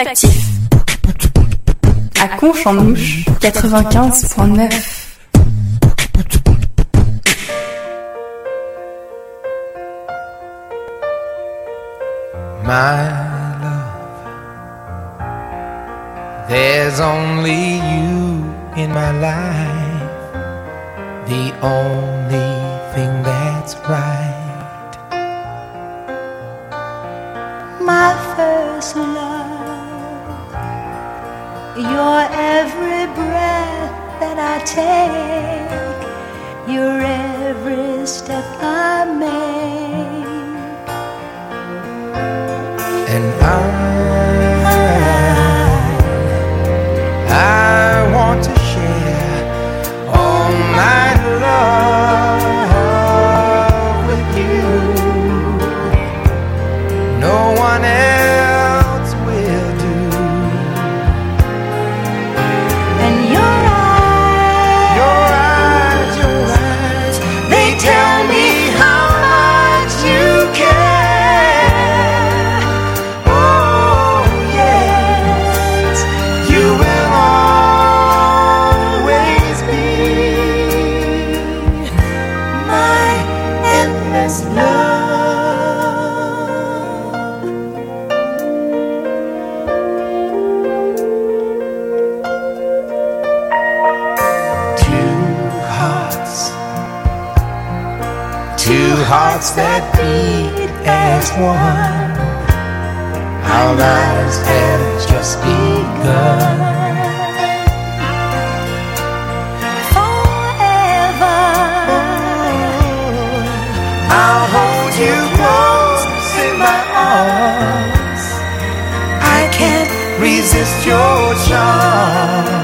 actif. À Conche-en-Mouche, 95.9. My love, there's only you in my life, the only thing that's right. My first love, your every breath that I take, your every step I make. And I want to share all my love with you. No one else will do. And your eyes, they tell me how much you care. Hearts that beat as one. Our lives have just begun. Forever, I'll hold you close in my arms. I can't resist your charms.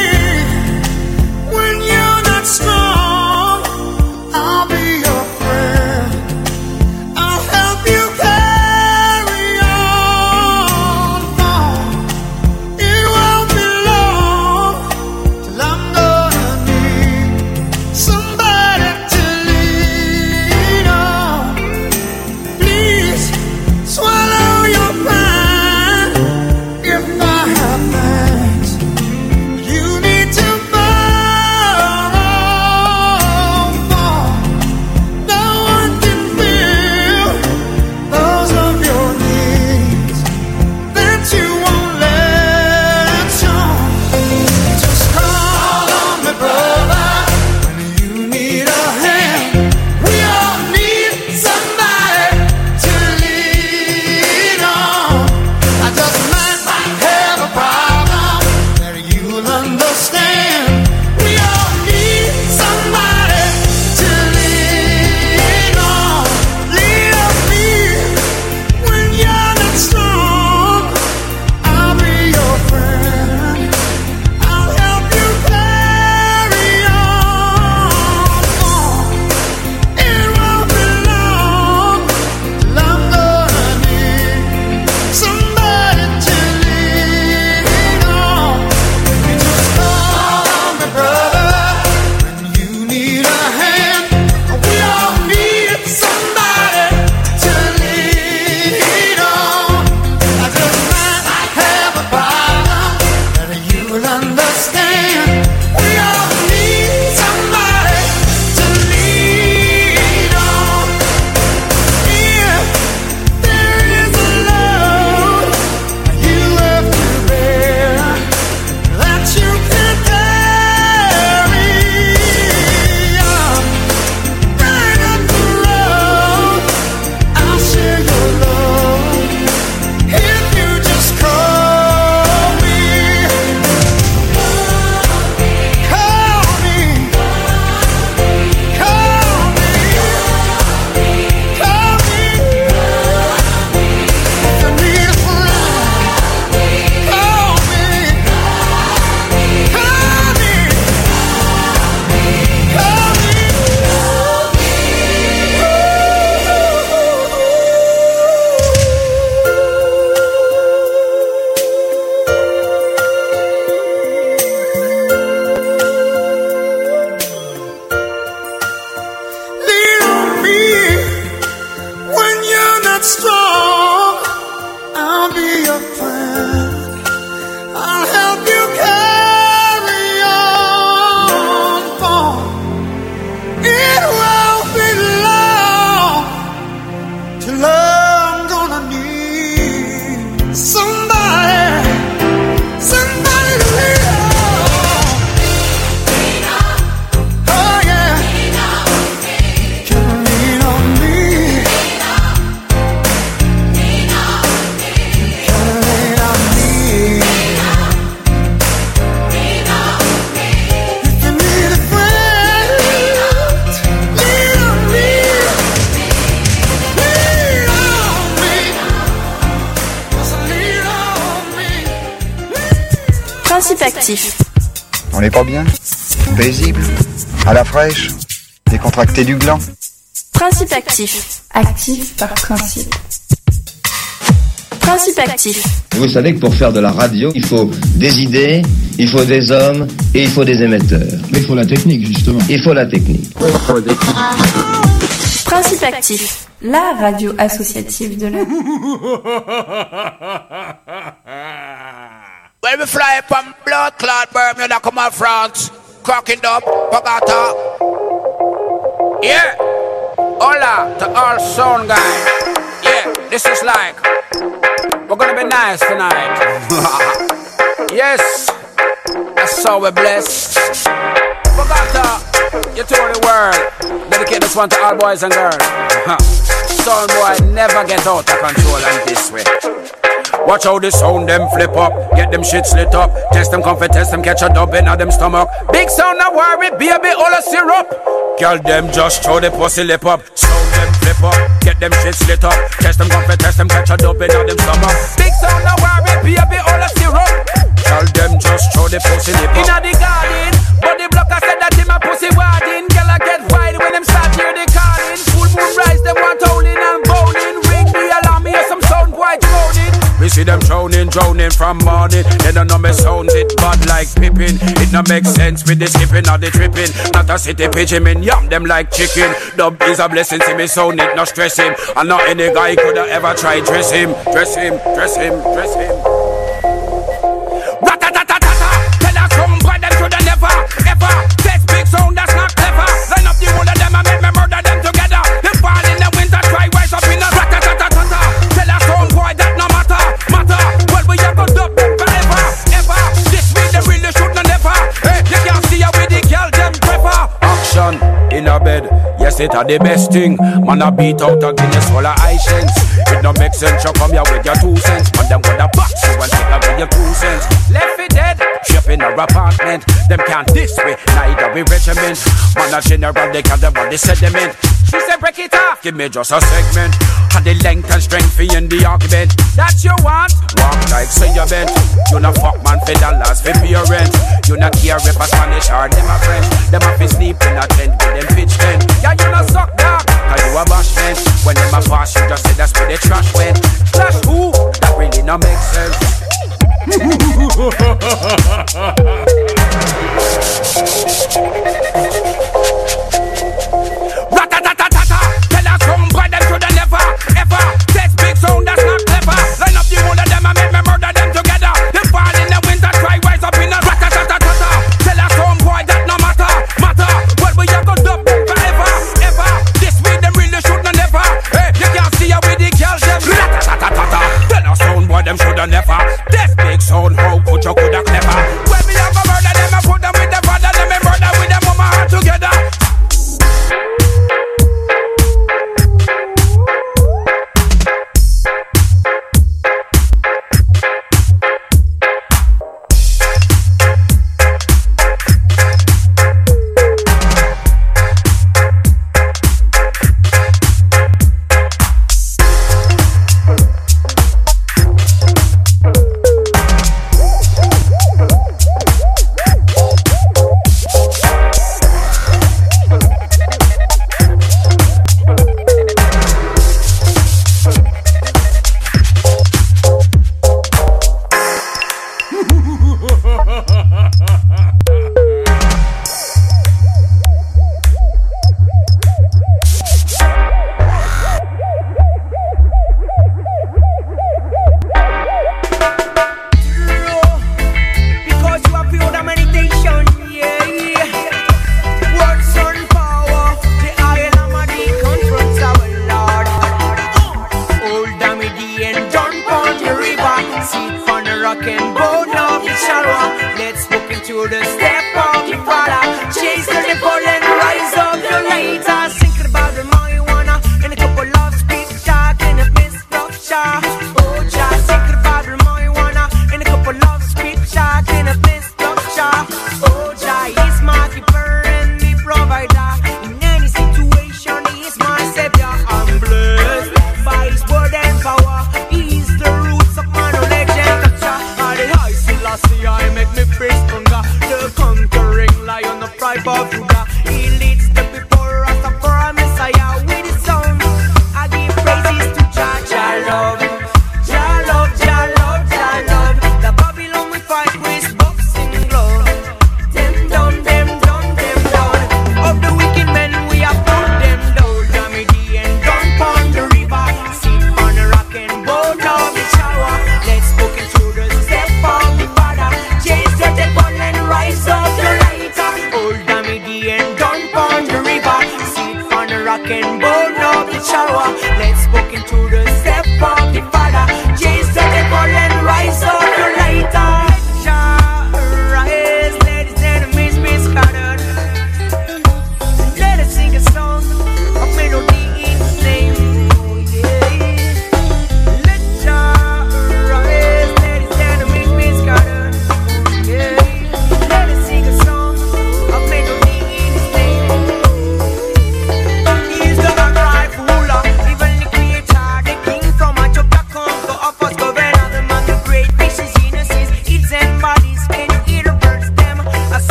When you're not strong, I'll be your friend. not strong, I'll be your friend. I'll help you carry on, boy. It won't be long till I'm gonna need somebody to lean on. Oh yeah, can lean on me. Can lean on me. If you need a friend, lean on me. Lean on me. Just lean on me. Principe actif. On n'est pas bien? Paisible? À la fraîche? Décontracté du gland? Principe actif. Actif par principe. Principe actif. Vous savez que pour faire de la radio, il faut des idées, il faut des hommes et il faut des émetteurs. Mais il faut la technique, justement. Il faut la technique. Principe actif. La radio associative de la... When we fly from blood clot Bermuda, come on France, cracking up, Bogota. Yeah, hola to all sound guys. Yeah, this is like, we're gonna be nice tonight. Yes, that's how we're blessed. Bogota, you tour the world. Dedicate this one to all boys and girls. Sound boy never get out of control and this way. Watch how the sound them flip up, get them shit slit up. Test them comfort, test them catch a dub in them stomach. Big sound no worry, baby, all a syrup. Girl them just throw the pussy lip up. Sound them flip up, get them shit slit up. Test them comfort, test them catch a dub in them stomach. Big sound no worry, baby, all a syrup. Girl them just throw the pussy lip up. Inna the garden, but the blocker said that him a pussy warding. Girl I get wild when them start hear the calling. Full moon rise, them want howling and bowling. Ring the alarm, hear some sound boy droning. We see them drowning from morning. They don't know me sounds it bad like Pippin. It no make sense with the skipping or the tripping. Not a city pigeon, me yam them like chicken. Dub is a blessing, see me sound it, no stress him. And not any guy coulda ever try dress him. Dress him, dress him, dress him. Rat-a-tat-tat-tat-tat. Tell us some boy them shoulda never, ever test big sound that's not clever. Line up the whole of them and make me murder them together. Them fall in the winter, try rise up in a rat-a-tat-tat-tat. Tell us some boy that no matter. Well, we have to dub them forever, ever. This week they really should not never. Hey, you can't see how we the girl them prefer. Action in a bed, yes it are the best thing. Man a beat out a Guinness full of high cents. It no make sense, you come here with your 2 cents. Man them gonna box you and take away your 2 cents. Left it dead, shape in our apartment. Them can't this way, neither we regiment. Man a general, they can't the body sediment. She said break it off, give me just a segment. And the length and strength for in the argument. That you want, walk like say you bent. You not fuck man for dollars for parents. You not care if a Spanish or them a French. Them a fi sleep in a tent with them pitch tent. Yeah, you not suck dog, cause you a bashment. When them a pass you just say that's where the trash went. Trash who? That really not make sense. Rat-a-tat-tat-tat. Tell us some boy them shoulda never, ever test big sound that's not clever. Line up the whole of them and make me murder them together. Them fall in the winter, try rise up in a rat-a-tat-tat-tat. Tell us some boy that no matter. Well we have to dub them forever, ever. This week them really should not never. Hey, you can't see how we the girls them rat-a-tat-tat-tat. Tell us some boy them shoulda never test big sound, how could you coulda clever. When we have a murder them, I put them with the father, them and murder with them mama all together.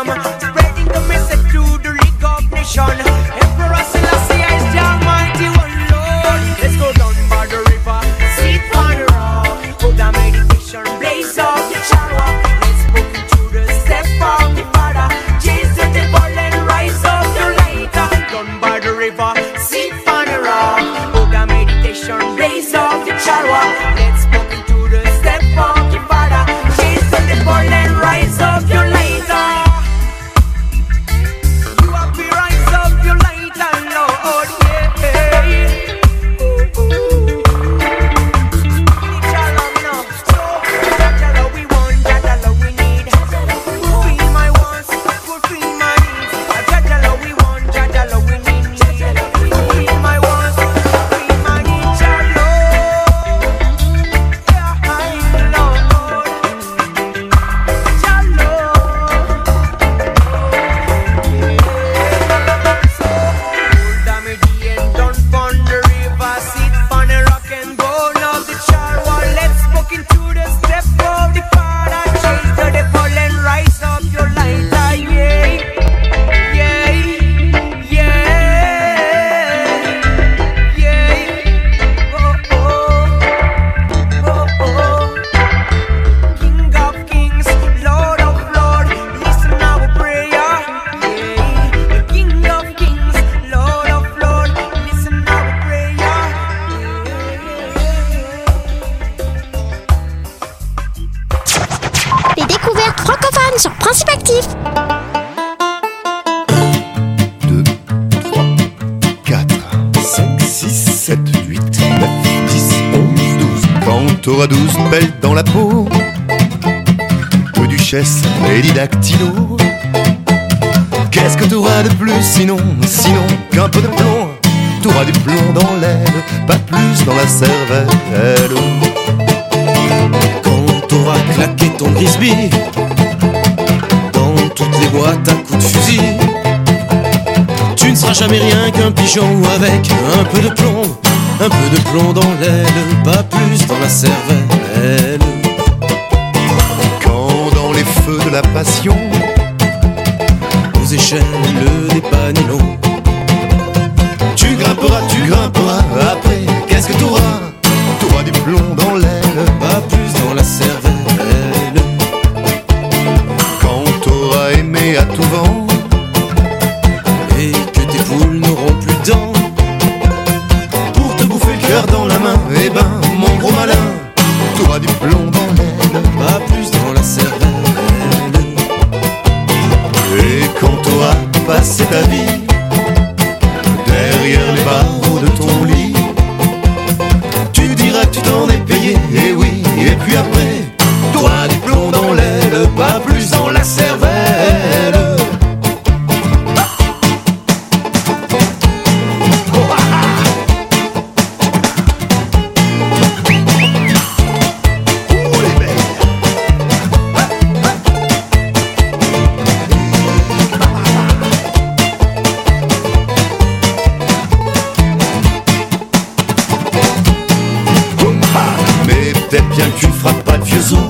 wisdom, spreading the message to the League of Nations. Emperor Selassie is the Almighty One Lord. Let's go down by the river, sit on the rock, put the meditation, blaze up the chariot. Let's move into the step of the Father, chase the devil and rise up the lighter. Down by the river, sit on the rock, put the meditation, blaze up the chariot. Let's move into the step of the Father, chase the devil and rise up your lighter. You have to rise up your lighter, Lord, yeah. Les découvertes francophones sur Principe Actif. 2, 3, 4, 5, 6, 7, 8, 9, 10, 11, 12. Quand t'auras 12 pelles dans la peau, que duchesse et didactylo, qu'est-ce que t'auras de plus sinon qu'un peu de plomb? T'auras du plomb dans l'aile, pas plus dans la cervelle. Quand t'auras claqué ton Grisby dans toutes les boîtes à coups de fusil, tu ne seras jamais rien qu'un pigeon avec un peu de plomb dans l'aile, pas plus dans la cervelle. Quand dans les feux de la passion, aux échelles des panilons, tu grimperas, après, qu'est-ce que t'auras? T'auras du plomb dans l'aile, pas plus dans la cervelle. Quand t'auras aimé à tout vent, et que tes poules n'auront plus de dents pour te bouffer le cœur dans la main, eh ben, mon gros malin, t'auras du plomb dans l'aile, pas plus dans la cervelle. Et quand t'auras passé ta vie derrière les barreaux de ton lit, tu diras que tu t'en es payé, et oui, et puis après, t'auras du plomb dans l'aile, pas plus dans la cervelle. Peut-être bien que tu ne feras pas de vieux os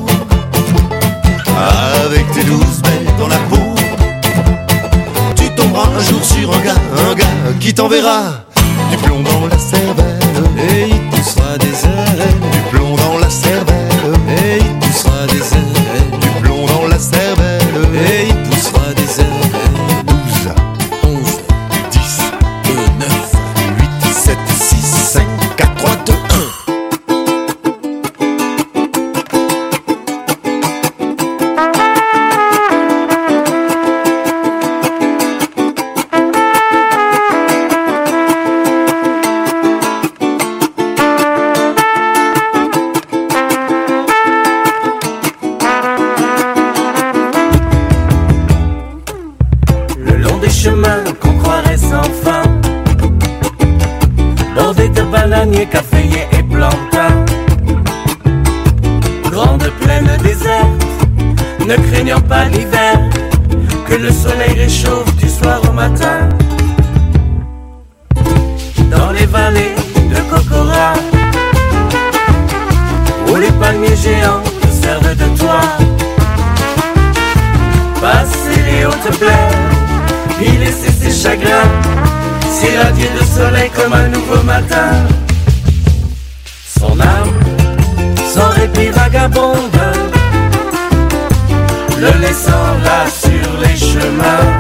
avec tes 12 belles dans la peau. Tu tomberas un jour sur un gars qui t'enverra du plomb dans la cervelle, et il poussera des ailes. Du plomb dans la cervelle, et il poussera des ailes. Du plomb dans la cervelle, et il poussera des ailes. 12, 11, 10, 9, 8, 7, 6, 5, 4, 3, 2, 1. Qu'on croirait sans fin, bordé de bananiers, caféiers et plantains, grande plaine déserte, ne craignant pas l'hiver, que le soleil réchauffe du soir au matin. Dans les vallées de Kokora, où les palmiers géants nous servent de toit, passer les hautes plaît, y laisser ses chagrins, s'irradier de soleil comme un nouveau matin. Son âme, sans répit vagabonde, le laissant là sur les chemins.